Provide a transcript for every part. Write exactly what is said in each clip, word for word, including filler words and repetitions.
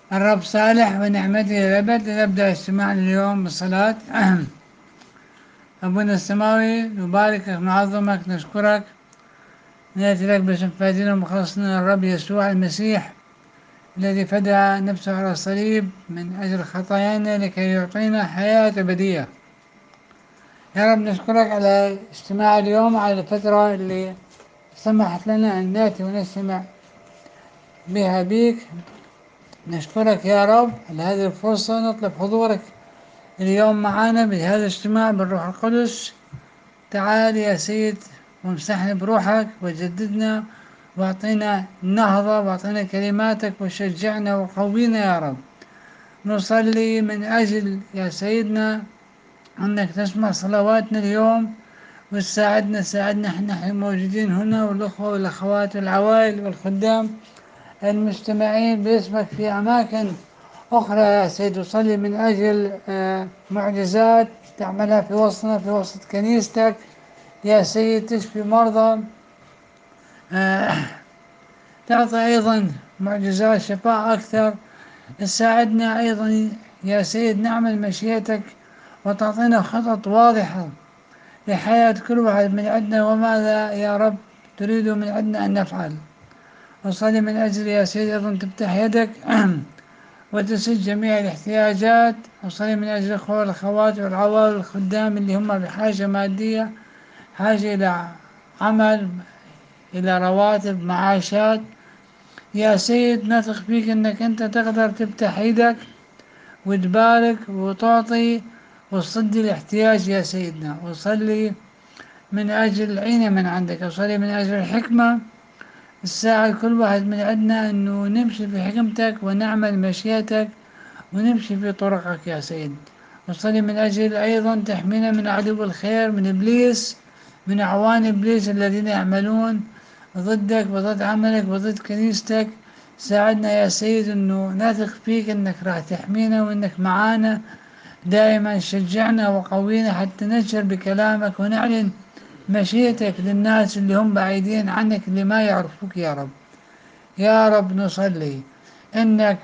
الرب صالح ونعمته الأبد. نبدأ اجتماعنا اليوم بالصلاة. أبونا السماوي، نباركك، نعظمك، نشكرك، نأتي لك باسم فادينا ومخلصنا الرب يسوع المسيح الذي فدى نفسه على الصليب من أجل خطايانا لكي يعطينا حياة أبدية. يا رب نشكرك على اجتماع اليوم، على الفترة اللي سمحت لنا أن نأتي ونستمع بها بيك. نشكرك يا رب على هذه الفرصة، نطلب حضورك اليوم معنا بهذا الاجتماع بالروح القدس. تعال يا سيد وامسحنا بروحك وجددنا واعطينا نهضة واعطينا كلماتك وشجعنا وقوينا يا رب. نصلي من أجل يا سيدنا أنك تسمع صلواتنا اليوم وتساعدنا ساعدنا احنا موجودين هنا، والأخوة والأخوات والعوائل والخدام المجتمعين باسمك في أماكن أخرى يا سيد. وصلي من أجل آه، معجزات تعملها في وسطنا في وسط كنيستك يا سيد، تشفي مرضى، آه، تعطي أيضا معجزات شفاء أكثر. تساعدنا أيضا يا سيد نعمل مشيئتك وتعطينا خطط واضحة لحياة كل واحد من عندنا وماذا يا رب تريد من عندنا أن نفعل. وصلي من أجل يا سيد أيضا تفتح يدك وتسد جميع الاحتياجات. وصلي من أجل الأخوة والأخوات والعوائل والخدام اللي هم بحاجة مادية، حاجة إلى عمل، إلى رواتب، معاشات. يا سيد نثق فيك أنك أنت تقدر تفتح يدك وتبارك وتعطي وتصدي الاحتياج يا سيدنا. وصلي من أجل العين من عندك، وصلي من أجل الحكمة الساعة كل واحد من عندنا أنه نمشي في حكمتك ونعمل مشيئتك ونمشي في طرقك يا سيد. وصلي من أجل أيضا تحمينا من عدو الخير، من إبليس، من أعوان إبليس الذين يعملون ضدك وضد عملك وضد كنيستك. ساعدنا يا سيد أنه نثق فيك أنك راح تحمينا وأنك معانا دائما. شجعنا وقوينا حتى ننشر بكلامك ونعلن مشيئتك للناس اللي هم بعيدين عنك اللي ما يعرفوك يا رب. يا رب نصلي أنك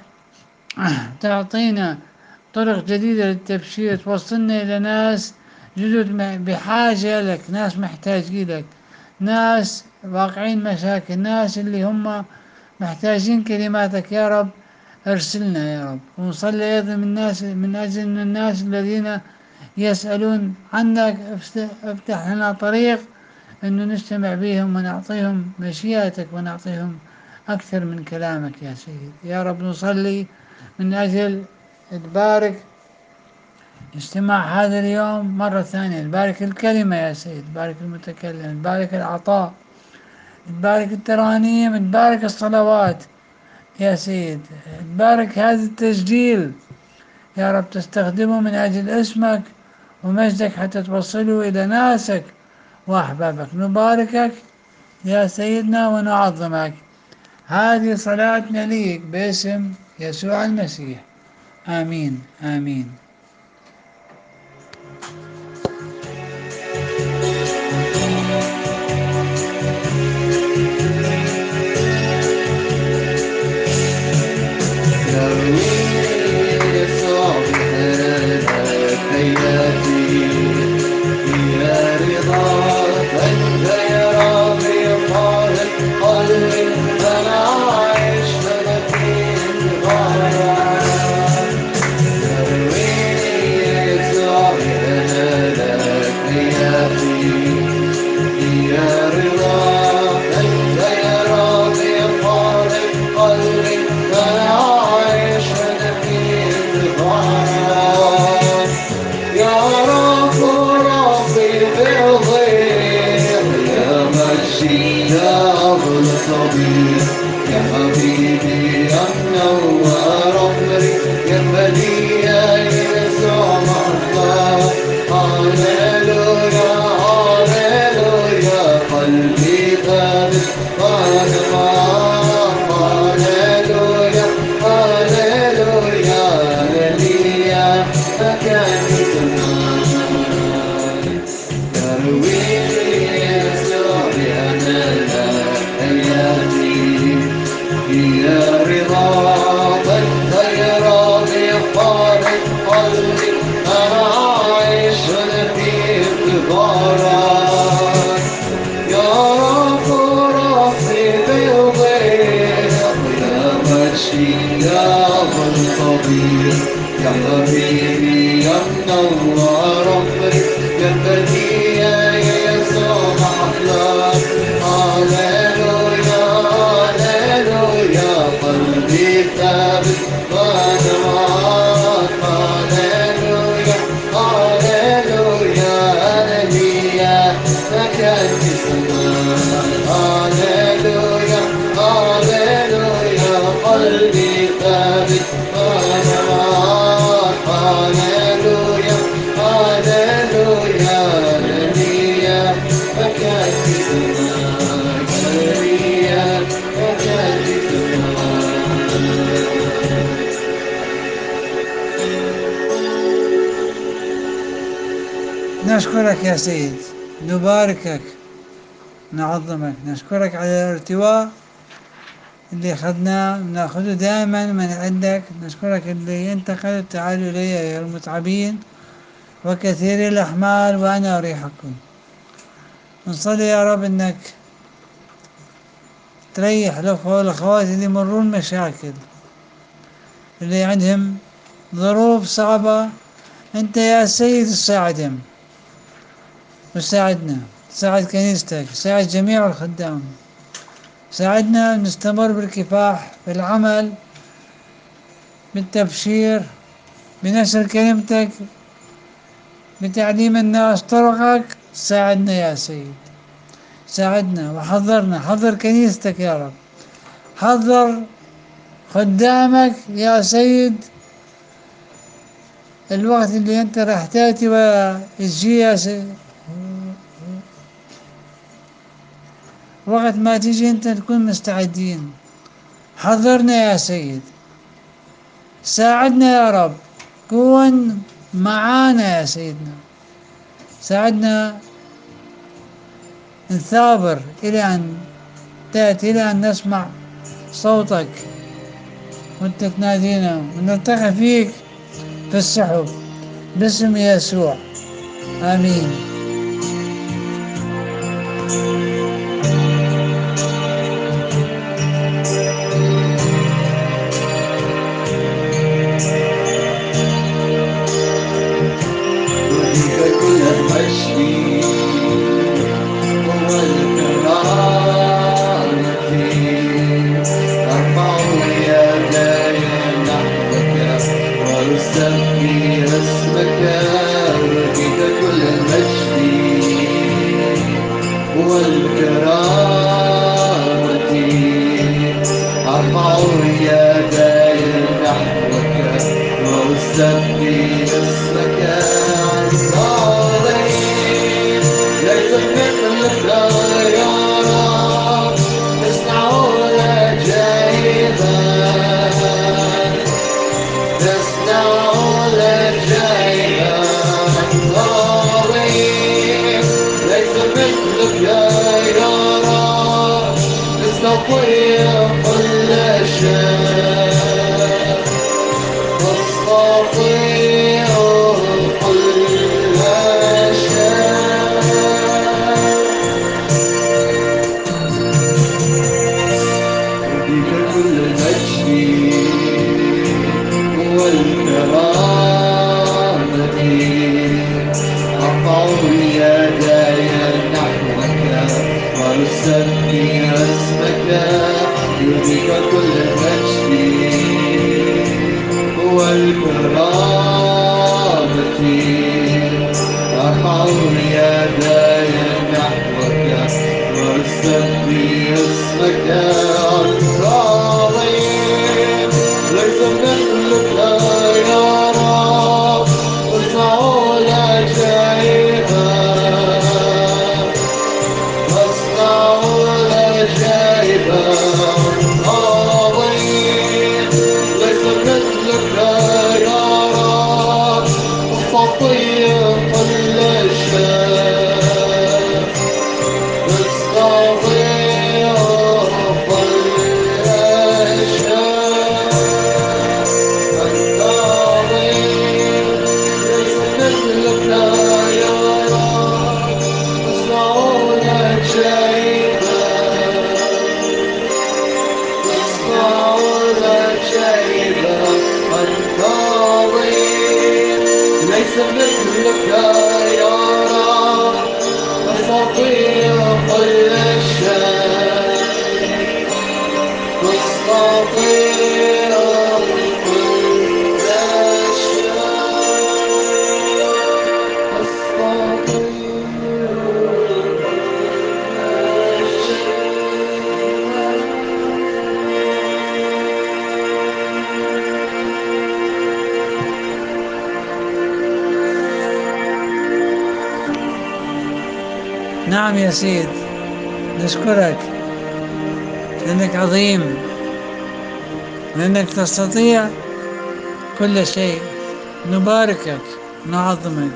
تعطينا طرق جديدة للتبشير، توصلنا إلى ناس جدد بحاجة لك، ناس محتاجين لك، ناس واقعين مشاكل، ناس اللي هم محتاجين كلماتك يا رب. ارسلنا يا رب. ونصلي أيضا من الناس من أجل الناس الذين يسألون عنك، افتح لنا طريق أنه نجتمع بهم ونعطيهم مشيئتك ونعطيهم أكثر من كلامك يا سيد. يا رب نصلي من أجل تبارك اجتماع هذا اليوم مرة ثانية، تبارك الكلمة يا سيد، تبارك المتكلم، تبارك العطاء، تبارك الترانيم، تبارك الصلوات يا سيد، تبارك هذا التسجيل يا رب تستخدمه من أجل اسمك ومجدك حتى توصله إلى ناسك وأحبابك. نباركك يا سيدنا ونعظمك. هذه صلاتنا ليك باسم يسوع المسيح، آمين آمين. يا حبيبي يا منور عمري يا مليان يسوع مرضى. هاليلويا هاليلويا قلبي ثابت قادما. هاليلويا هاليلويا هاليلويا مكاني تنام. يرويني يسوع بأمان حياتي يا رضا تشفي يا أبا الخبير، يا حبيبي يا منور عمري، يا بديع يا يسوع أحلام. هاليلويا هاليلويا قلبي ثابت وأنا معاك. هاليلويا هاليلويا أنا ليا مكان في السماء. هاليلويا هاليلويا قلبي ثابت وأنا معاك. هاليلويا هاليلويا أنا ليا مكان في السماء. أنا ليا مكان في السماء. نشكرك يا سيد، نباركك، نعظمك، نشكرك على الارتواء اللي أخذناه ناخذه دائما من عندك. نشكرك اللي أنت قلت تعالوا إلي أيها المتعبين وكثير الأحمال وأنا أريحكم. نصلي يا رب أنك تريح الأخوة والأخوات اللي يمرون مشاكل، اللي عندهم ظروف صعبة. أنت يا سيد تساعدهم وساعدنا، ساعد كنيستك، ساعد جميع الخدام، ساعدنا نستمر بالكفاح بالعمل بالتبشير بنشر كلمتك بتعليم الناس طرقك. ساعدنا يا سيد، ساعدنا وحضرنا، حضر كنيستك يا رب، حضر خدامك يا سيد. الوقت اللي انت راح تاتي وتجي يا سيد، وقت ما تجي انت تكون مستعدين. حضرنا يا سيد، ساعدنا يا رب، كون معانا يا سيدنا، ساعدنا نثابر إلى أن تأتي، إلى أن نسمع صوتك وأنت تنادينا ونلتقي فيك في السحب باسم يسوع، آمين. وليك كل المجد والكرامة، أرفع يدي نحوك وأسبح اسمك. وليك كل المجد مثلك يا رب تستطيع كل شيء تستطيع كل شيء نعم يا سيد، نشكرك لأنك عظيم، لأنك تستطيع كل شيء. نباركك، نعظمك،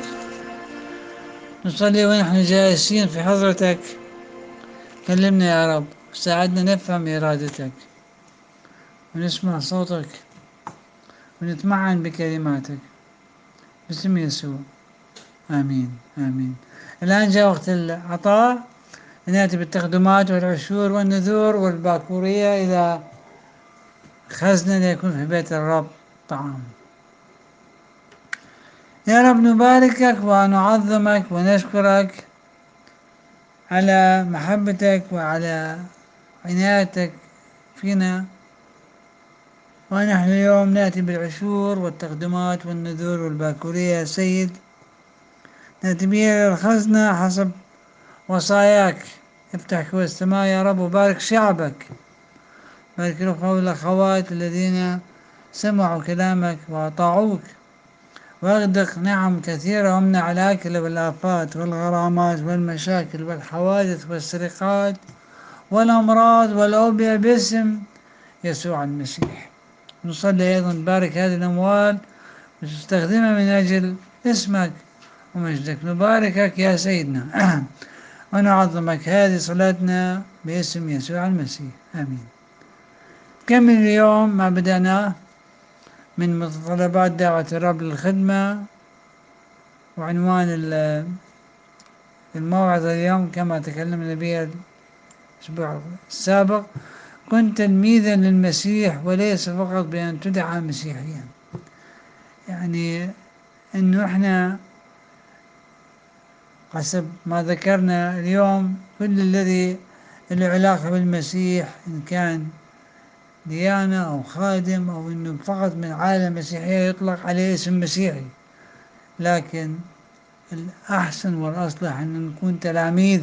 نصلي ونحن جالسين في حضرتك. كلمنا يا رب، ساعدنا نفهم إرادتك ونسمع صوتك ونتمعن بكلماتك، باسم يسوع، آمين آمين. الآن جاء وقت العطاء، نأتي بالتقدمات والعشور والنذور والباكورية إلى خزنة ليكون في بيت الرب طعام. يا رب نباركك ونعظمك ونشكرك على محبتك وعلى عنايتك فينا، ونحن اليوم نأتي بالعشور والتقدمات والنذور والباكورية يا سيد، نأتي بها إلى الخزنة حسب وصاياك. افتح كوى السماء يا رب وبارك شعبك، بارك الأخوة والأخوات الذين سمعوا كلامك وأطاعوك، واغدق نعم كثيرة وامنع الآكل والآفات والغرامات والمشاكل والحوادث والسرقات والأمراض والأوبئة باسم يسوع المسيح. نصلي أيضا بارك هذه الأموال وتستخدمها من أجل اسمك ومجدك. نباركك يا سيدنا ونعظمك. هذه صلاتنا باسم يسوع المسيح، آمين. كمل اليوم ما بدأناه من متطلبات دعوة الرب للخدمة، وعنوان الموعظة اليوم كما تكلمنا بها الأسبوع السابق: كن تلميذا للمسيح وليس فقط بأن تدعى مسيحيا. يعني أنه إحنا حسب ما ذكرنا اليوم كل الذي له علاقة بالمسيح، إن كان ديانة أو خادم أو أنه فقط من عالم مسيحية، يطلق عليه اسم مسيحي. لكن الأحسن والأصلح أن نكون تلاميذ،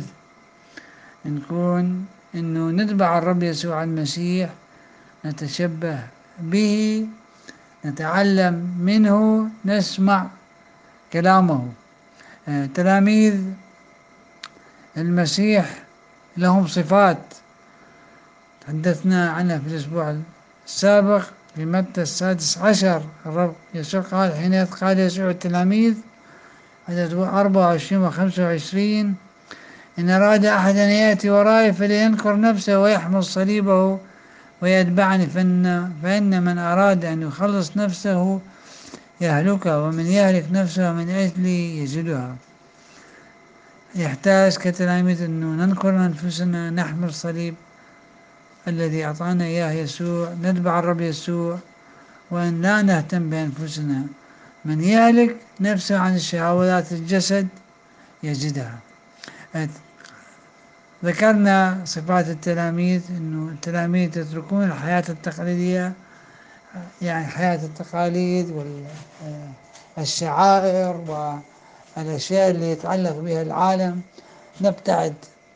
نكون أنه نتبع الرب يسوع المسيح، نتشبه به، نتعلم منه، نسمع كلامه. آه، تلاميذ المسيح لهم صفات تحدثنا عنها في الأسبوع السابق في متى السادس عشر. الرب يسوع قال، حين قال يسوع التلاميذ عدد أربعة وعشرين وخمسة وعشرين: إن أراد أحد أن يأتي وراي فلينكر نفسه ويحمل صليبه ويتبعني، فإن, فإن من أراد أن يخلص نفسه يهلكها، ومن يهلك نفسه من أجلي يجدها. يحتاج كتلاميذ أنه ننكر أنفسنا، نحمل صليب الذي أعطانا إياه يسوع، نتبع الرب يسوع، وأن لا نهتم بأنفسنا. من يهلك نفسه عن الشهوات الجسد يجدها. ذكرنا صفات التلاميذ، أنه التلاميذ يتركون الحياة التقليدية، يعني حياة التقاليد والشعائر والأشياء اللي يتعلق بها العالم، نبتعد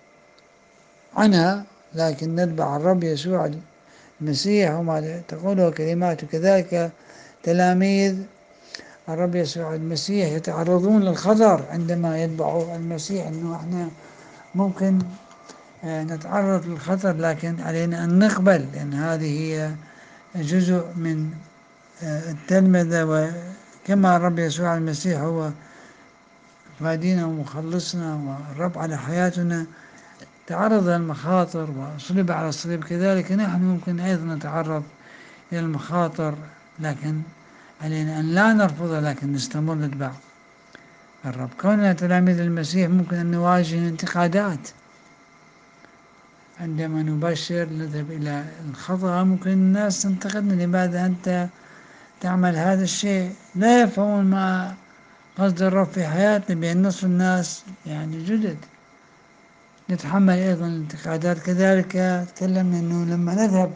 عنها، لكن نتبع الرب يسوع المسيح وما تقوله كلماته. كذلك تلاميذ الرب يسوع المسيح يتعرضون للخطر عندما يتبعوا المسيح، أنه احنا ممكن نتعرض للخطر، لكن علينا أن نقبل، لأن هذه هي جزء من التلمذة. وكما الرب يسوع المسيح هو فادينا ومخلصنا والرب على حياتنا، تعرض للمخاطر وصلب على الصليب، كذلك نحن ممكن أيضا نتعرض إلى المخاطر، لكن علينا أن لا نرفضها، لكن نستمر نتبع الرب. كوننا تلاميذ المسيح ممكن أن نواجه انتقادات عندما نبشر، نذهب إلى الخطأ، ممكن الناس تنتقدنا: لماذا أنت تعمل هذا الشيء؟ لا يفهمون ما قصد الرب في حياتنا بأن نصف الناس يعني جدد، نتحمل أيضا الانتقادات. كذلك تكلمنا أنه لما نذهب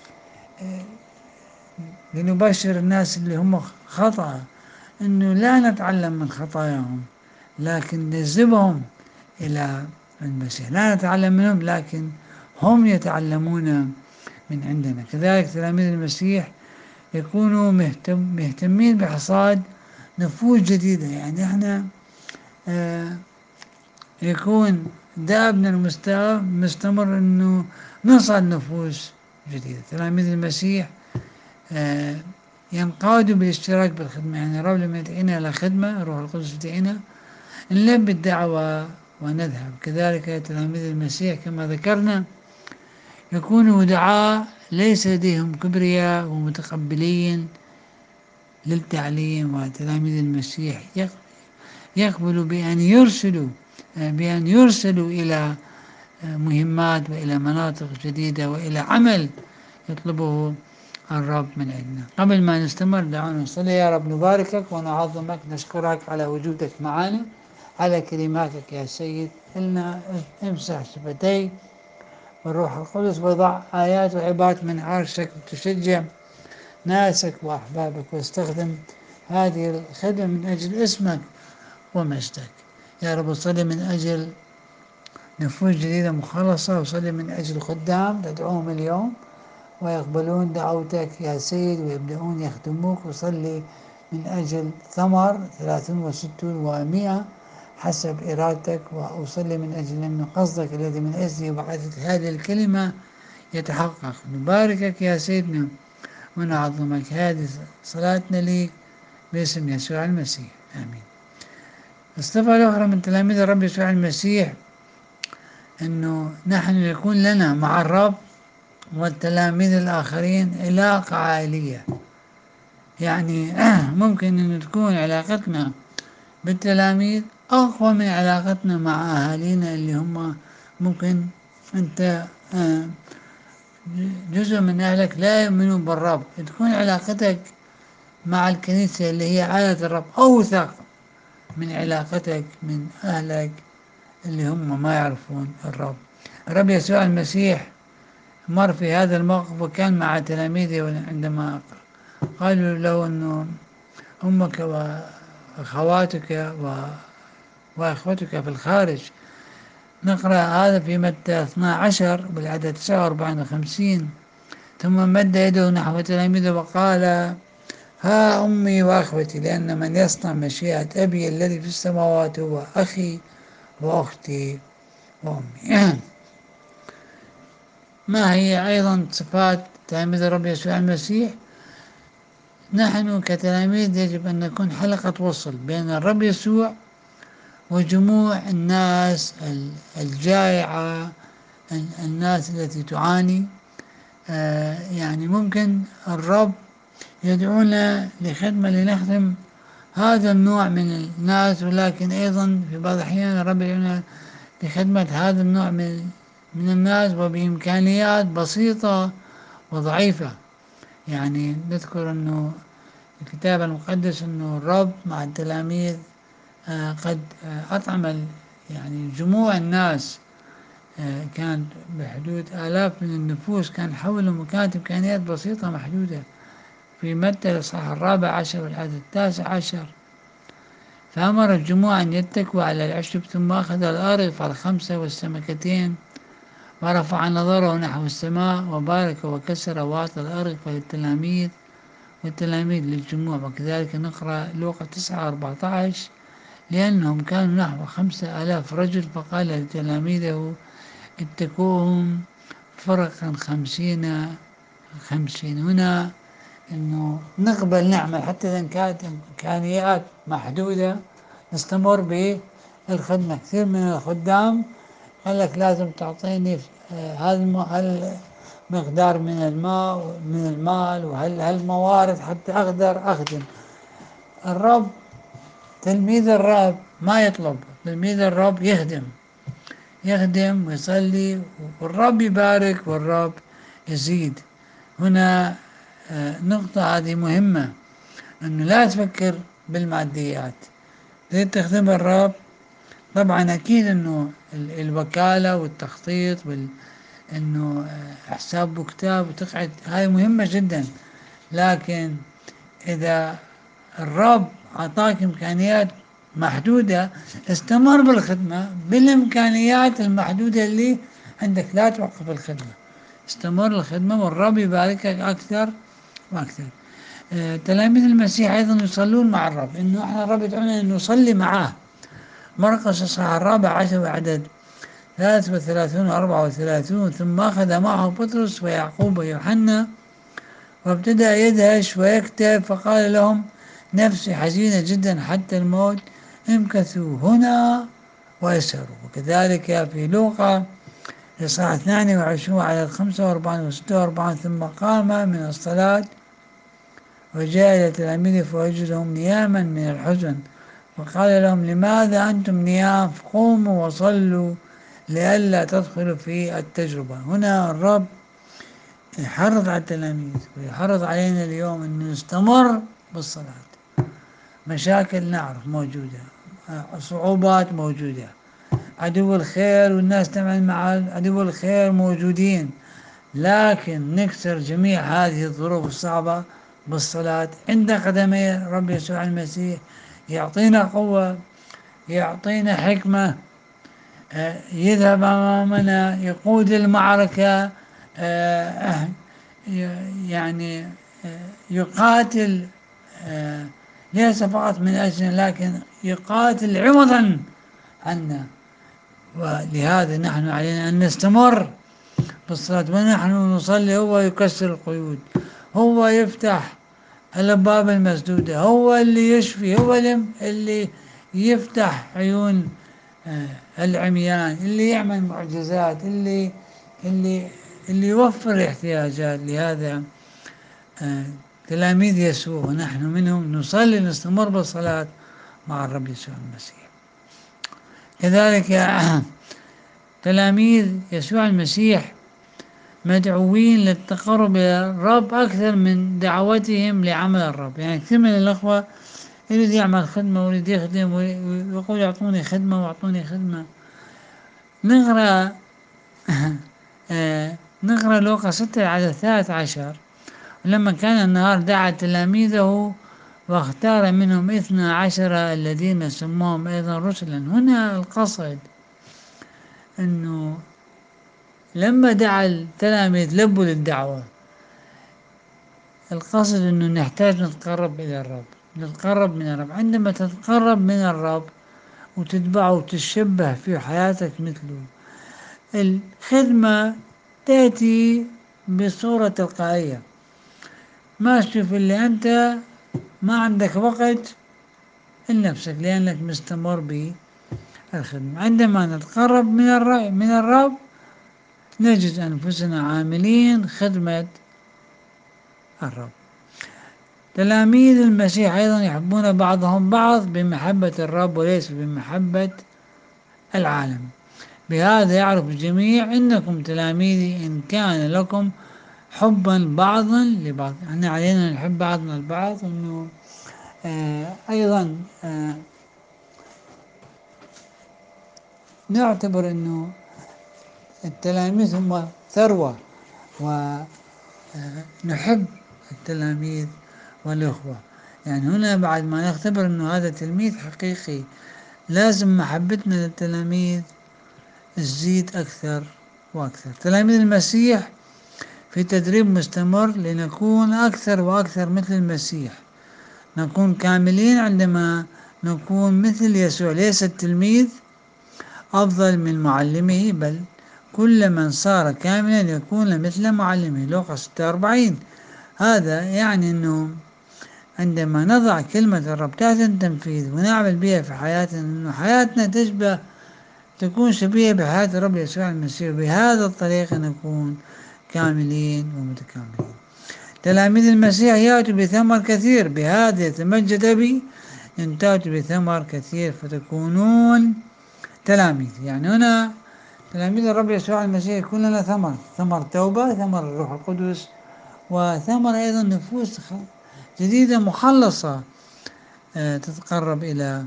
لنبشر الناس اللي هم خطأ، أنه لا نتعلم من خطاياهم لكن نجذبهم إلى المسيح، لا نتعلم منهم لكن هم يتعلمون من عندنا. كذلك تلاميذ المسيح يكونوا مهتم مهتمين بحصاد نفوس جديدة، يعني احنا آه يكون دابنا المستمر انه نصعد نفوس جديدة. تلاميذ المسيح آه ينقادوا بالاشتراك بالخدمة، يعني الرب لما يدعينا إلى خدمة، الروح القدس يدعينا نلبي الدعوة ونذهب. كذلك تلاميذ المسيح كما ذكرنا يكونوا دعاء ليس لديهم كبرياء ومتقبلين للتعليم. وتلاميذ المسيح يقبلوا بأن يرسلوا بأن يرسلوا إلى مهمات وإلى مناطق جديدة وإلى عمل يطلبه الرب من عندنا. قبل ما نستمر دعونا نصلي. يا رب نباركك ونعظمك، نشكرك على وجودك معنا، على كلماتك يا سيد. إلنا امسح شفتي والروح القدس وضع آيات وعبارات من عرشك وتشجع ناسك وأحبابك، واستخدم هذه الخدمة من أجل اسمك ومجدك. يا رب صلي من أجل نفوس جديدة مخلصة، وصلي من أجل خدام تدعوهم اليوم ويقبلون دعوتك يا سيد ويبدأون يخدموك. وصلي من أجل ثمر ثلاثون وستون ومئة حسب إرادتك. وأصلي من أجل أن قصدك الذي من أجله بعثت هذه الكلمة يتحقق. نباركك يا سيدنا ونعظمك. هذه صلاتنا ليك باسم يسوع المسيح، آمين. الصفة الأخرى من تلاميذ الرب يسوع المسيح أنه نحن يكون لنا مع الرب والتلاميذ الآخرين علاقة عائلية، يعني ممكن أن تكون علاقتنا بالتلاميذ أقوى من علاقتنا مع أهالينا اللي هم ممكن أنت جزء من أهلك لا يؤمنون بالرب، تكون علاقتك مع الكنيسة اللي هي عائلة الرب أوثق من علاقتك من أهلك اللي هم ما يعرفون الرب. الرب يسوع المسيح مر في هذا الموقف وكان مع تلاميذه عندما قالوا له أنه أمك وأخواتك وأخوتك في الخارج. نقرأ هذا في متى اثني عشر بالعدد تسعة وأربعين وخمسين. ثم مد يده نحو تلاميذه وقال: ها أمي وأخوتي، لأن من يصنع مشيئة أبي الذي في السماوات هو أخي وأختي وأمي. ما هي أيضا صفات تلاميذ الرب يسوع المسيح؟ نحن كتلاميذ يجب أن نكون حلقة وصل بين الرب يسوع وجموع الناس الجائعة، الناس التي تعاني. يعني ممكن الرب يدعونا لخدمة لنخدم هذا النوع من الناس، ولكن أيضا في بعض الأحيان الرب يدعونا لخدمة هذا النوع من من الناس وبإمكانيات بسيطة وضعيفة. يعني نذكر أنه الكتاب المقدس أنه الرب مع التلاميذ قد أطعم يعني جموع الناس، كان بحدود آلاف من النفوس كان حولهم، وكانت إمكانيات بسيطة محدودة. في متى الإصحاح الرابع عشر والعدد التاسع عشر: فأمر الجموع أن يتكوا على العشب، ثم أخذ الأرغف الخمسة والسمكتين ورفع نظره نحو السماء وبارك وكسر وأعطى الأرغف للتلاميذ والتلاميذ للجموع. وكذلك نقرأ لوقا تسعة أربعة عشر: لأنهم كانوا نحو خمسة آلاف رجل، فقال لتلاميذه: اتكوهم فرقا خمسين خمسين. هنا أنه نقبل نعمل حتى إذا كانت إمكانيات محدودة، نستمر بالخدمة. كثير من الخدام قال لك لازم تعطيني هذا المقدار من الماء من المال وهالموارد حتى أقدر أخدم. الرب تلميذ الرب ما يطلب، تلميذ الرب يخدم يخدم ويصلي والرب يبارك والرب يزيد. هنا نقطة هذه مهمة، أنه لا تفكر بالماديات، ليه تخدم الرب؟ طبعا أكيد إنه ال- الوكالة والتخطيط وال إنه آه، حساب وكتاب وتقعد، هاي مهمة جدا. لكن إذا الرب أعطاك إمكانيات محدودة، استمر بالخدمة بالإمكانيات المحدودة اللي عندك، لا توقف الخدمة، استمر الخدمة والرب يباركك أكثر وأكثر. آه، تلاميذ المسيح أيضا يصلون مع الرب، إنه إحنا الرب يدعونا أن نصلي معاه. مرقس الإصحاح الرابع عشر وعدد ثلاث وثلاثون وأربعة وثلاثون: ثم أخذ معه بطرس ويعقوب ويوحنا وابتدأ يدهش ويكتب، فقال لهم: نفسي حزينة جدا حتى الموت، امكثوا هنا ويسهروا. وكذلك في لوقا الإصحاح اثنين وعشرين عدد خمسة وأربعين وستة وأربعين: ثم قام من الصلاة وجاء إلى تلاميذه فوجدهم نياما من الحزن، وقال لهم: لماذا أنتم نيام؟ قوموا وصلوا لئلا تدخلوا في التجربة. هنا الرب يحرض على التلاميذ ويحرض علينا اليوم أن نستمر بالصلاة. مشاكل نعرف موجودة، صعوبات موجودة، عدو الخير والناس تعمل مع عدو الخير موجودين، لكن نكسر جميع هذه الظروف الصعبة بالصلاة عند قدمي رب يسوع المسيح. يعطينا قوة، يعطينا حكمة، آه، يذهب أمامنا، يقود المعركة، آه، ي- يعني آه، يقاتل، آه، ليس فقط من أجلنا لكن يقاتل عوضا عنا. ولهذا نحن علينا أن نستمر بالصلاة، ونحن نصلي هو يكسر القيود، هو يفتح الأبواب المسدودة، هو اللي يشفي، هو اللي يفتح عيون آه، العميان، اللي يعمل معجزات، اللي اللي اللي يوفر احتياجات. لهذا آه، تلاميذ يسوع ونحن منهم نصلي، نستمر بالصلاة مع الرب يسوع المسيح. كذلك آه، تلاميذ يسوع المسيح مدعوين للتقرب إلى الرب أكثر من دعوتهم لعمل الرب. يعني كثير من الأخوة يريد يعمل خدمة ويريد يخدم ويقول أعطوني خدمة وأعطوني خدمة. نقرأ آه نقرأ لوقا ستة على الثالث عشر: لما كان النهار دعا تلاميذه واختار منهم اثنا عشر الذين سموهم أيضا رسلا. هنا القصد أنه لما دعا التلاميذ لبوا للدعوة، القصد أنه نحتاج نتقرب إلى الرب، نتقرب من الرب. عندما تتقرب من الرب وتتبعه وتتشبه في حياتك مثله، الخدمة تأتي بصورة تلقائية، ما تشوف اللي أنت ما عندك وقت لنفسك لأنك مستمر بالخدمة. عندما نتقرب من الرب من الرب نجد أنفسنا عاملين خدمة الرب. تلاميذ المسيح أيضا يحبون بعضهم بعض بمحبة الرب وليس بمحبة العالم. بهذا يعرف الجميع إنكم تلاميذي إن كان لكم حبا بعضا لبعض. احنا علينا نحب بعضنا البعض. إنه آه أيضا آه نعتبر إنه التلاميذ هم ثروة، ونحب التلاميذ والأخوة. يعني هنا بعد ما نختبر إنه هذا تلميذ حقيقي، لازم محبتنا للتلاميذ تزيد أكثر وأكثر. تلاميذ المسيح في تدريب مستمر لنكون أكثر وأكثر مثل المسيح، نكون كاملين عندما نكون مثل يسوع. ليس التلميذ أفضل من معلمه، بل كل من صار كاملا يكون مثل معلمه. لوقا ستة وأربعين. هذا يعني أنه عندما نضع كلمة الرب تحت التنفيذ ونعمل بها في حياتنا، أنه حياتنا تشبه تكون شبيهة بحياة الرب يسوع المسيح، بهذا الطريقة نكون كاملين ومتكاملين. تلاميذ المسيح يأتوا بثمر كثير، بهذا يتمجد أبي إن تأتوا بثمر كثير فتكونون تلاميذ. يعني هنا تلاميذ الرب يسوع المسيح يكون لنا ثمر، ثمر توبة، ثمر الروح القدس، وثمر أيضا نفوس جديدة مخلصة تتقرب إلى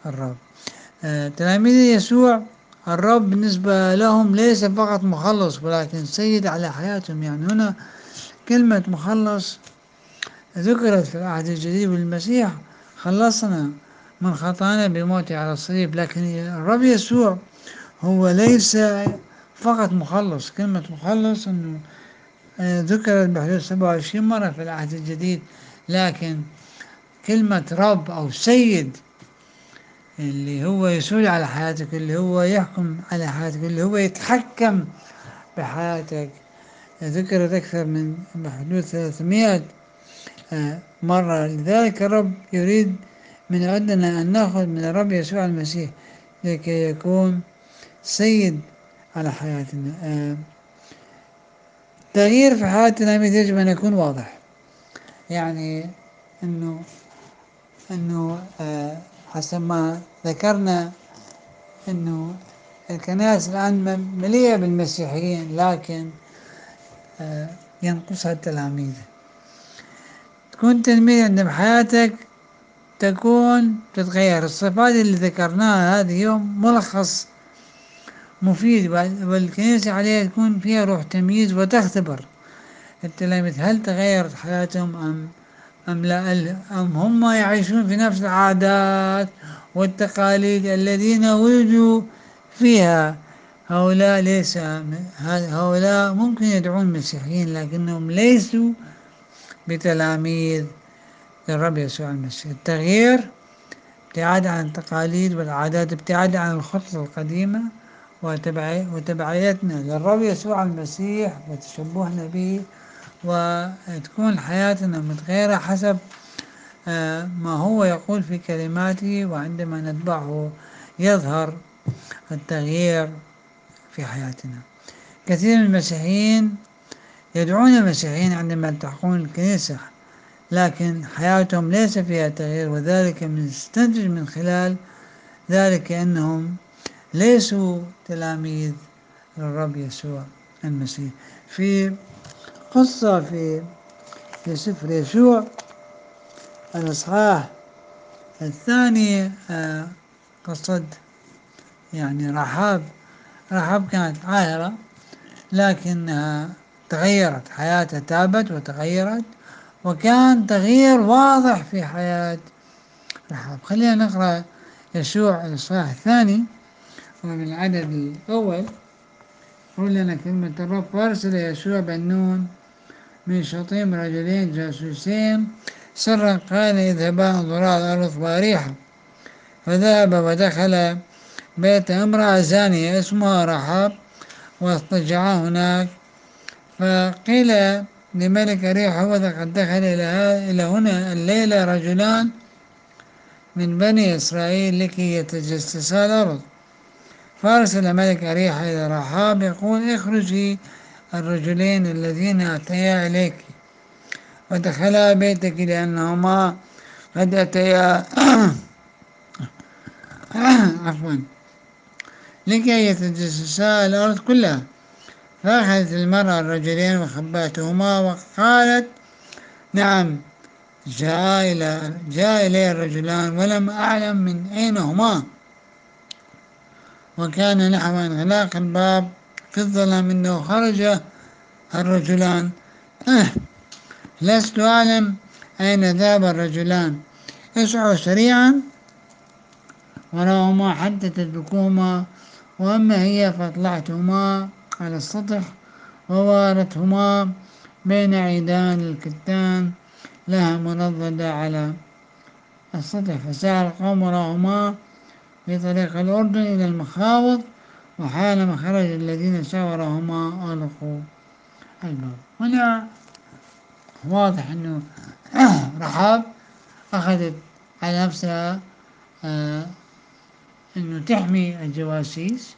الرب. آه، تلاميذ يسوع الرب بالنسبة لهم ليس فقط مخلص ولكن سيد على حياتهم. يعني هنا كلمة مخلص ذكرت في العهد الجديد، والمسيح خلصنا من خطانا بموته على الصليب، لكن الرب يسوع هو ليس فقط مخلص. كلمة مخلص انه آه، ذكرت بحدود سبعة وعشرين مرة في العهد الجديد، لكن كلمة رب أو سيد اللي هو يسود على حياتك، اللي هو يحكم على حياتك، اللي هو يتحكم بحياتك، ذكرت أكثر من بحدود ثلاثمائة آه، مرة. لذلك الرب يريد من عندنا أن نأخذ من الرب يسوع المسيح لكي يكون سيد على حياتنا. آه، التغيير في حياتنا يجب أن يكون واضح. يعني أنه أنه آه، حسب ما ذكرنا أنه الكنائس الآن مليئة بالمسيحيين، لكن آه، ينقصها التلاميذ. تكون تلميذ عند بحياتك تكون تتغير. الصفات اللي ذكرناها هذه يوم ملخص مفيد، والكنيسة عليها تكون فيها روح تمييز وتختبر التلاميذ هل تغيرت حياتهم أم أم لا، أم هم يعيشون في نفس العادات والتقاليد الذين ولدوا فيها. هؤلاء ليس هؤلاء ممكن يدعون مسيحيين لكنهم ليسوا بتلاميذ للرب يسوع المسيح. التغيير ابتعاد عن التقاليد والعادات، ابتعاد عن الخطة القديمة، وتبعيتنا للرب يسوع المسيح وتشبهنا به، وتكون حياتنا متغيرة حسب ما هو يقول في كلماته، وعندما نتبعه يظهر التغيير في حياتنا. كثير من المسيحيين يدعون المسيحيين عندما يلتحقون الكنيسة، لكن حياتهم ليس فيها تغيير، وذلك نستنتج من خلال ذلك أنهم ليسوا تلاميذ للرب يسوع المسيح. في قصة في في سفر يشوع الإصحاح الثاني، آه قصة يعني رحاب. رحاب كانت عاهرة لكنها تغيرت، حياتها تابت وتغيرت، وكان تغيير واضح في حياة رحاب. خلينا نقرأ يشوع الإصحاح الثاني ومن العدد الأول. قول لنا كلمة الرب: فأرسل يشوع بن نون من شطيم رجلين جاسوسين سرا، قال: اذهبا انظرا الأرض باريحة. فذهب ودخل بيت امرأة زانية اسمها رحاب واضطجعا هناك. فقيل لملك أريحا: هوذا قد دخل إلى هنا الليلة رجلان من بني إسرائيل لكي يتجسسا الأرض. فأرسل ملك أريحا إلى رحاب يقول: اخرجي الرجلين الذين أتيا إليك ودخلا بيتك، لأنهما قد أتيا عفوا لكي يتجسسا الأرض كلها. فأخذت المرأة الرجلين وخبأتهما وقالت: نعم، جاء إلى جاء إلي الرجلان ولم أعلم من أين هما، وكان نحو انغلاق الباب في الظلام إنه خرج الرجلان. أه لست أعلم أين ذهب الرجلان، اسعوا سريعا وراهما حتى تدركوهما. وأما هي فأطلعتهما على السطح ووارتهما بين عيدان الكتان لها منضدة على السطح. فسار القوم وراهما في طريق الأردن إلى المخاوض، وحالما خرج الذين ساوراهما أغلقوا الباب. هنا واضح أنه رحاب أخذت على نفسها آه أنه تحمي الجواسيس،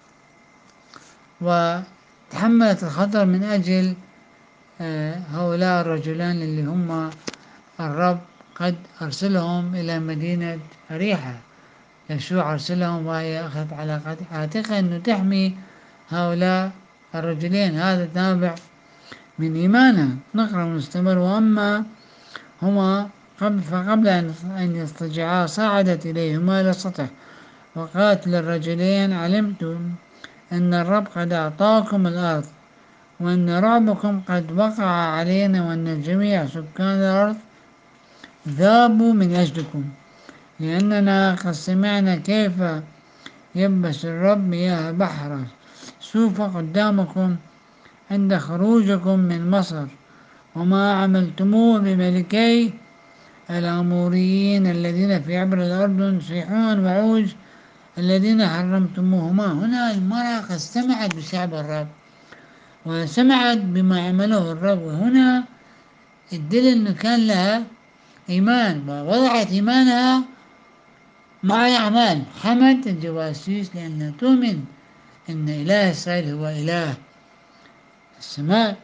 وتحملت الخطر من أجل آه هؤلاء الرجلان اللي هم الرب قد أرسلهم إلى مدينة أريحة. يشوع أرسلهم وهي أخذت على عاتقها أنه تحمي هؤلاء الرجلين. هذا تابع من إيمانها. نقرأ ونستمر: وأما هما قبل فقبل أن أن يضطجعا صعدت إليهما إلى السطح وقالت للرجلين علمتم أن الرب قد أعطاكم الأرض وأن رعبكم قد وقع علينا وأن جميع سكان الأرض ذابوا من أجلكم لأننا قد سمعنا كيف يبس الرب مياه بحر سوف قدامكم عند خروجكم من مصر وما عملتموه بملكي الأموريين الذين في عبر الأردن سيحون وعوج الذين حرمتموهما. هنا المرأة قد سمعت بشعب الرب وسمعت بما عمله الرب، وهنا الدليل أنه كان لها إيمان ووضعت إيمانها مع الأعمال. حمد الجواسيس لأنها تؤمن أن إله إسرائيل هو إله السماء.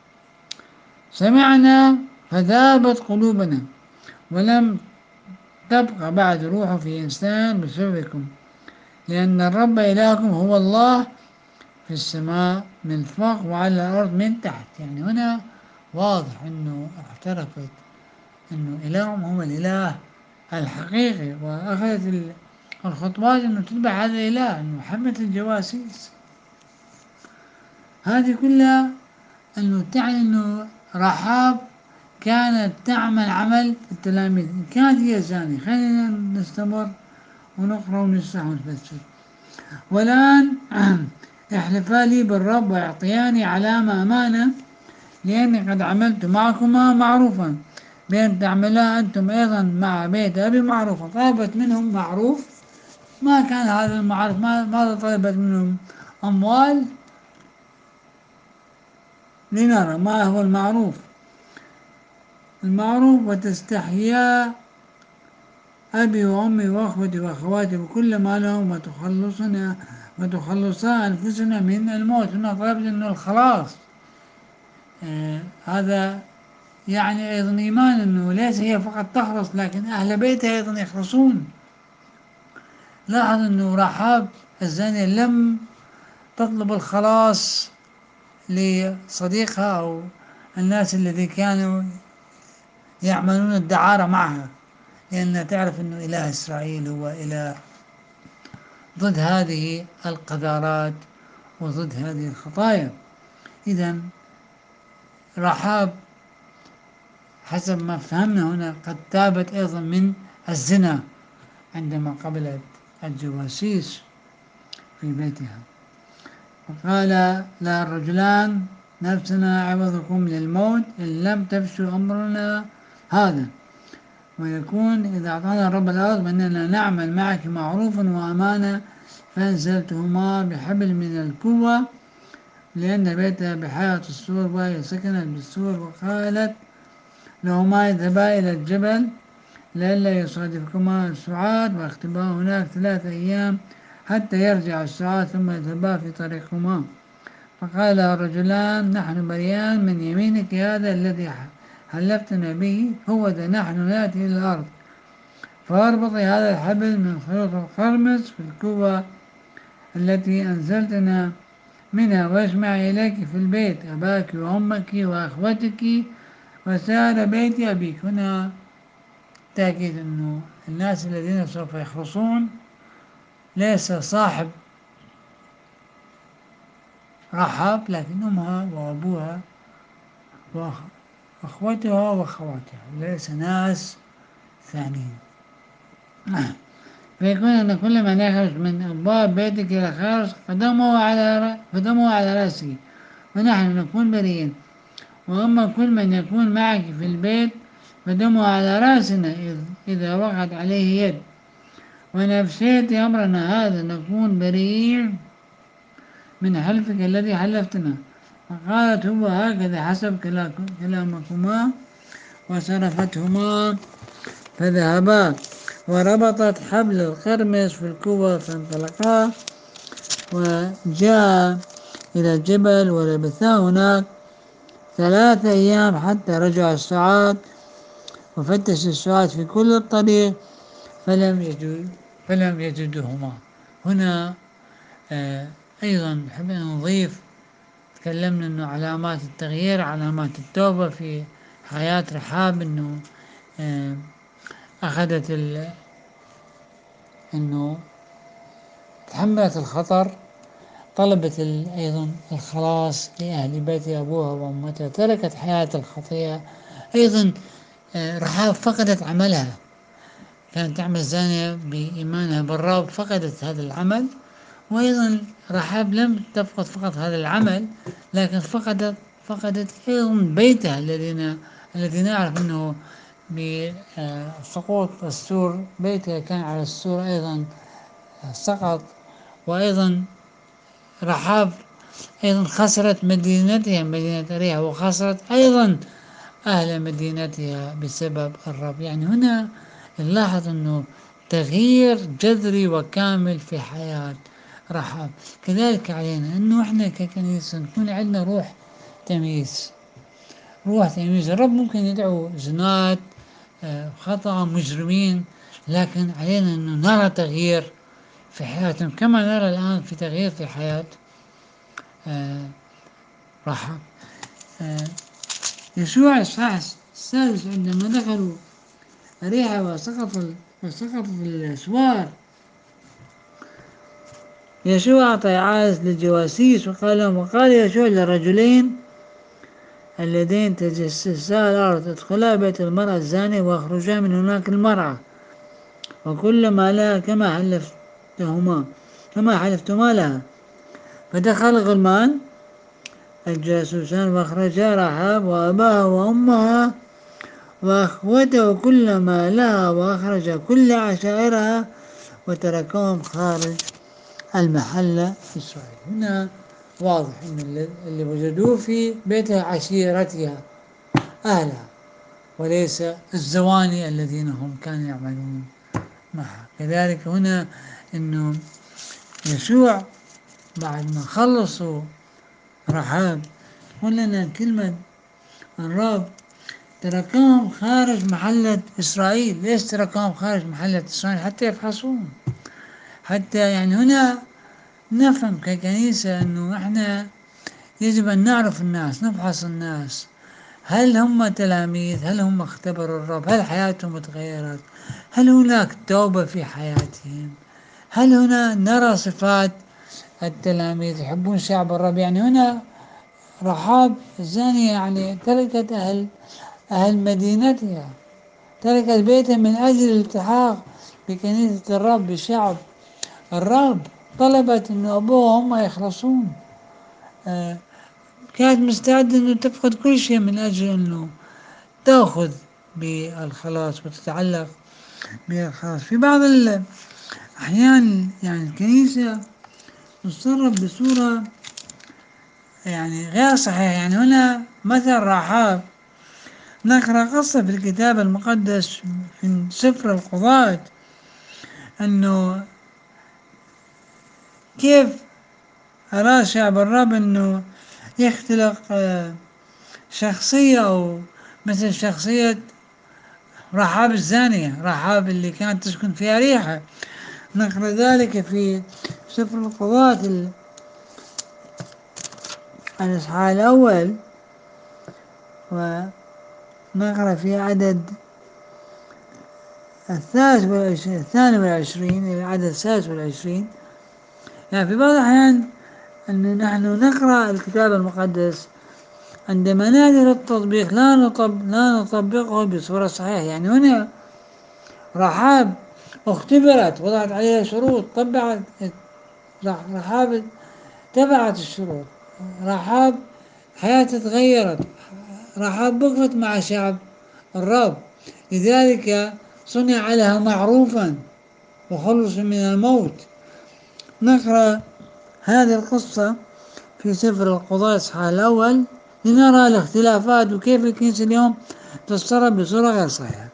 سمعنا فذابت قلوبنا ولم تبقى بعد روح في إنسان بسببكم لأن الرب إلهكم هو الله في السماء من فوق وعلى الأرض من تحت. يعني هنا واضح أنه اعترفت أنه إلههم هو الإله الحقيقي، وأخذت الخطوات أنه تتبع هذا الإله، أنه حمت الجواسيس. هذه كلها أنه تعني أنه رحاب كانت تعمل عمل التلاميذ، كانت هي زانية. خلينا نستمر ونقرأ ونشرح ونفسر. والآن احلفا لي بالرب واعطياني علامة أمانة لأني قد عملت معكما معروفا بأن تعملا أنتم أيضا مع بيت أبي معروفا. طلبت منهم معروف، ما كان هذا المعروف، ماذا طلبت منهم؟ أموال لنرى ما هو المعروف. المعروف وتستحيا أبي وأمي وأخوتي وأخواتي بكل ما لهم وتخلصنا وتخلصا أنفسنا من الموت. هنا طلبت أنه الخلاص. آه هذا يعني أيضا إيمان أنه ليس هي فقط تخلص لكن أهل بيتها أيضا يخلصون. لاحظ أنه رحاب الزانية لم تطلب الخلاص لصديقها أو الناس الذي كانوا يعملون الدعارة معها، لأنها تعرف أنه إله إسرائيل هو إله ضد هذه القذارات وضد هذه الخطايا. إذا رحاب حسب ما فهمنا هنا قد تابت أيضا من الزنا عندما قبلت الجواسيس في بيتها. وقال لا الرجلان نفسنا عوضكم للموت إن لم تفشوا أمرنا هذا، ويكون إذا أعطانا الرب الأرض بأننا نعمل معك معروفا وأمانة. فأنزلتهما بحبل من الكوة لأن بيتها بحياة السور وهي سكنت بالسور. وقالت لهما اذهبا إلى الجبل لئلا يصادفكما السعاد واختبا هناك ثلاثة أيام حتى يرجع السعاد ثم يذهبا في طريقهما. فقال الرجلان نحن بريان من يمينك هذا الذي حلفتنا به، هو ذا نحن نأتي إلى الأرض. فاربطي هذا الحبل من خيوط القرمز في الكوة التي أنزلتنا منها واجمعي إليك في البيت أباك وأمك وأخوتك وسائر بيت أبيك. هنا تأكيد أنه الناس الذين سوف يخلصون ليس صاحب رحاب لكن أمها وأبوها وأخوتها وأخواتها، ليس ناس ثانيين. فيكون أن كل من يخرج من أبواب بيتك إلى خارج فدمه على فدمه على رأسه ونحن نكون بريئين. وأما كل من يكون معك في البيت فدمه على رأسنا إذا وقعت عليه يد. ونفسيت أمرنا هذا نكون بريئين من حلفك الذي حلفتنا. فقالت هو هكذا حسب كلامكما وصرفتهما فذهبا وربطت حبل القرمز في الكوة فانطلقا وجاء إلى الجبل ولبثا هناك ثلاثة أيام حتى رجع السعاد. وفتش السعاد في كل الطريق فلم يجد فلم يجدهما. هنا آه أيضا نحب أن نضيف، تكلمنا أنه علامات التغيير علامات التوبة في حياة رحاب، أنه آه أخذت ال... أنه تحملت الخطر، طلبت ال... أيضا الخلاص لأهل بيت أبوها وأمتها، تركت حياة الخطيئة. أيضا آه، رحاب فقدت عملها، كانت تعمل زانية بإيمانها بالرب، فقدت هذا العمل. وأيضا رحاب لم تفقد فقط هذا العمل، لكن فقدت فقدت أيضا بيتها، الذين الذي نعرف أنه بسقوط السور بيتها كان على السور أيضا سقط. وأيضا رحاب أيضا خسرت مدينتها مدينة أريحا، وخسرت أيضا أهل مدينتها بسبب الرب. يعني هنا نلاحظ أنه تغيير جذري وكامل في حياة رحاب. كذلك علينا أنه إحنا ككنيسة نكون عندنا روح تمييز، روح تمييز. الرب ممكن يدعو زنات، آه، خطأ، مجرمين، لكن علينا أنه نرى تغيير في حياتهم كما نرى الآن في تغيير في حياة آه، رحاب. آه، يشوع الصح السادس عندما دخلوا أريحا وسقط ال- وسقط في الأسوار، يشوع أعطى إعاز للجواسيس وقال لهم، وقال يشوع للرجلين اللذين تجسسا الأرض، ادخلا بيت المرأة الزانية واخرجا من هناك المرأة وكل ما لها كما حلفتهما كما حلفتما لها. فدخل غلمان الجاسوسان واخرجا رحاب وأباها وأمها وأخوته وكل ما لها، وأخرج كل عشائرها وتركهم خارج المحلة في إسرائيل. هنا واضح أن اللي- اللي وجدوه في بيتها عشيرتها، أهلها، وليس الزواني الذين هم كانوا يعملون معها. كذلك هنا أنه يشوع بعد ما خلصوا رحاب قل لنا كلمة الرب، تركهم خارج محلة إسرائيل. ليش تركهم خارج محلة إسرائيل؟ حتى يفحصون، حتى يعني هنا نفهم ككنيسة أنه إحنا يجب أن نعرف الناس، نفحص الناس، هل هم تلاميذ؟ هل هم اختبروا الرب؟ هل حياتهم تغيرت؟ هل هناك توبة في حياتهم؟ هل هنا نرى صفات التلاميذ يحبون شعب الرب؟ يعني هنا رحاب الزانية يعني تركت أهل أهل مدينتها، تركت بيتها من أجل الالتحاق بكنيسة الرب بشعب الرب. طلبت أن أبوها وهم يخلصون، آه كانت مستعدة أنه تفقد كل شيء من أجل أنه تأخذ بالخلاص وتتعلق بالخلاص. في بعض الأحيان يعني الكنيسة تتصرف بصورة يعني غير صحيحة. يعني هنا مثل رحاب، نقرأ قصة في الكتاب المقدس في سفر القضاة أنه كيف أراد شعب الرب أنه يختلق آه، شخصية أو مثل شخصية رحاب الزانية، رحاب اللي كانت تسكن في أريحا. نقرأ ذلك في سفر القضاة ال- الإصحاح الأول، ونقرأ في عدد الثالث والعشرين الثاني والعشرين إلى العدد الثالث والعشرين. يعني في بعض الأحيان أن نحن نقرأ الكتاب المقدس عندما نأتي للتطبيق لا نطبق لا نطبقه بصورة صحيحة. يعني هنا رحاب اختبرت، وضعت عليها شروط، طبعت رحاب تبعت الشروط، رحاب حياتها تغيرت، رحاب وقفت مع شعب الرب، لذلك صنع لها معروفا وخلص من الموت. نقرأ هذه القصة في سفر القضاء الإصحاح الأول لنرى الاختلافات وكيف الكنيسة اليوم تتصرف بصورة غير صحيحة.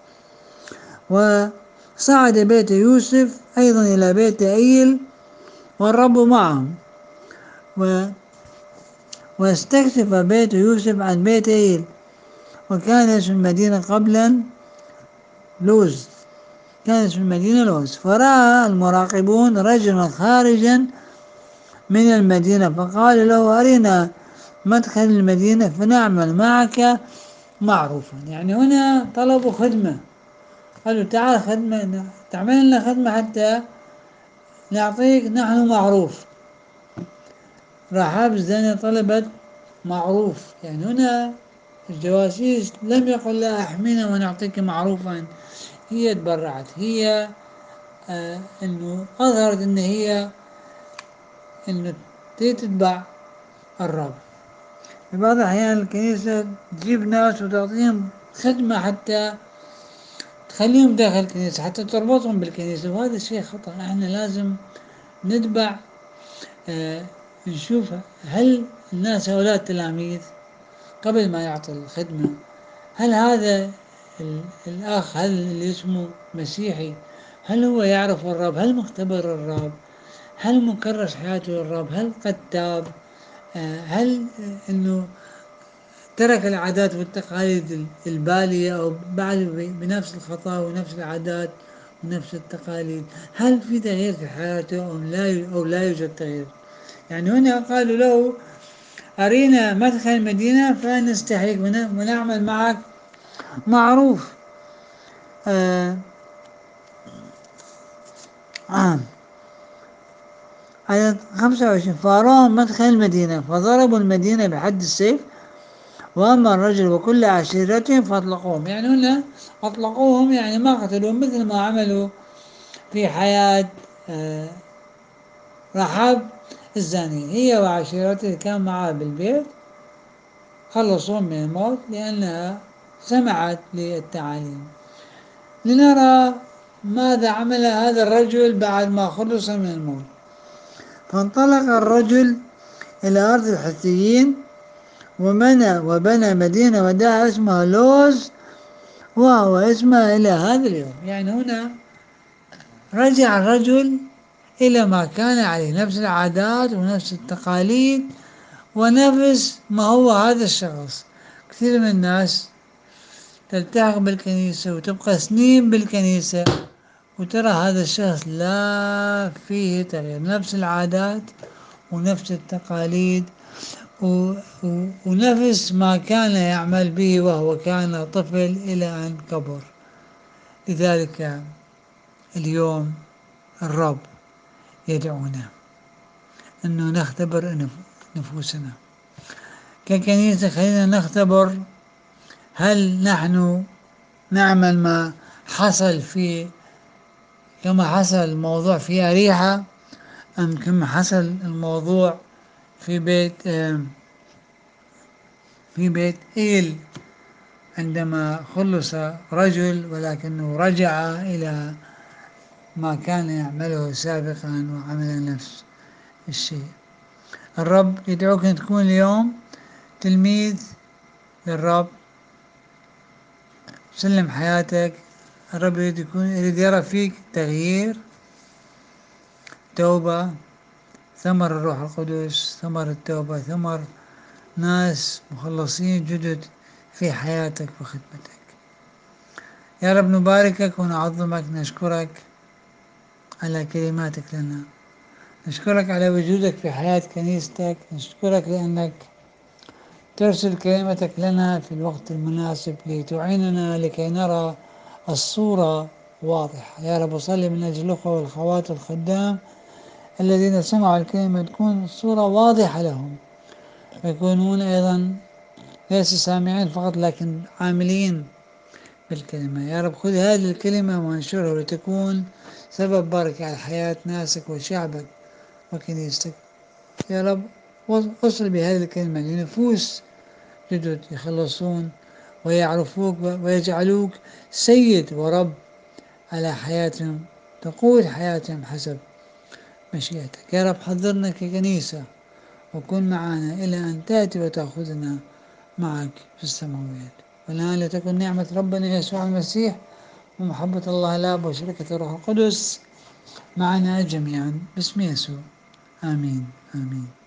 وصعد بيت يوسف أيضا إلى بيت أيل والرب معهم، و واستكشف بيت يوسف عن بيت أيل، وكان اسم المدينة قبلا لوز، كان اسم المدينة لوز. فرأى المراقبون رجلا خارجا من المدينة فقال له أرنا مدخل المدينة فنعمل معك معروفا. يعني هنا طلبوا خدمة، قالوا تعال خدمة، تعمل لنا خدمة حتى نعطيك نحن معروف. رحاب الزانية طلبت معروف، يعني هنا الجواسيس لم يقل لها احمينا ونعطيك معروفا، هي تبرعت، هي آه انه اظهرت ان هي انه تتبع الرب. في بعض الأحيان الكنيسة تجيب ناس وتعطيهم خدمة حتى تخليهم داخل الكنيسة، حتى تربطهم بالكنيسة، وهذا شيء خطأ. احنا لازم نتبع، آه نشوف هل الناس هؤلاء التلاميذ قبل ما يعطي الخدمة، هل هذا الأخ، هل اللي اسمه مسيحي، هل هو يعرف الرب، هل مختبر الرب، هل مكرس حياته للرب، هل قد تاب، آه هل آه انه ترك العادات والتقاليد البالية أو بعد بنفس الخطأ ونفس العادات ونفس التقاليد، هل في تغيير في حياته أو لا أو لا يوجد تغيير. يعني هنا قالوا له أرينا مدخل المدينة فنستحيك ونعمل معك معروف. آه آه. آية خمسة وعشرين فأراهم مدخل المدينة فضربوا المدينة بحد السيف، وأما الرجل وكل عشيرتهم فأطلقوهم. يعني هنا أطلقوهم، يعني ما قتلوهم مثل ما عملوا في حياة آه رحاب الزانية، هي وعشيرتها اللي كان معها بالبيت خلصوهم من الموت لأنها سمعت للتعاليم. لنرى ماذا عمل هذا الرجل بعد ما خلص من الموت. فانطلق الرجل إلى أرض الحثيين ومنى وبنى مدينة ودعا اسمها لوز، وهو اسمها إلى هذا اليوم. يعني هنا رجع الرجل إلى ما كان عليه، نفس العادات ونفس التقاليد ونفس ما هو هذا الشخص. كثير من الناس تلتحق بالكنيسة وتبقى سنين بالكنيسة وترى هذا الشخص لا فيه تغيير، نفس العادات ونفس التقاليد و... و... ونفس ما كان يعمل به وهو كان طفل إلى أن كبر. لذلك اليوم الرب يدعونا أنه نختبر نفوسنا ككنيسة. خلينا نختبر هل نحن نعمل ما حصل في كما حصل الموضوع في أريحة، أم كما حصل الموضوع في بيت في بيت إيل عندما خلص رجل ولكنه رجع إلى ما كان يعمله سابقا وعمل نفس الشيء. الرب يدعوك أن تكون اليوم تلميذ للرب، سلم حياتك. الرب يريد يكون يريد يرى فيك تغيير، توبة، ثمر الروح القدس، ثمر التوبة، ثمر ناس مخلصين جدد في حياتك وخدمتك. يا رب نباركك ونعظمك، نشكرك على كلماتك لنا، نشكرك على وجودك في حياة كنيستك، نشكرك لأنك ترسل كلمتك لنا في الوقت المناسب لتعيننا لكي نرى الصورة واضحة. يا رب صلي من أجل الأخوة والأخوات الخدام الذين سمعوا الكلمة تكون الصورة واضحة لهم، ويكونون أيضا ليس سامعين فقط لكن عاملين بالكلمة. يا رب خذ هذه الكلمة وانشرها لتكون سبب بركة على حياة ناسك وشعبك وكنيستك. يا رب وصل بهذه الكلمة لنفوس جدد يخلصون ويعرفوك ويجعلوك سيد ورب على حياتهم، تقود حياتهم حسب مشيئتك. يا رب حضرنا ككنيسة وكن معنا إلى أن تأتي وتأخذنا معك في السماوات. والآن لتكن نعمة ربنا يسوع المسيح ومحبة الله الآب وشركة الروح القدس معنا جميعا باسم يسوع. آمين آمين.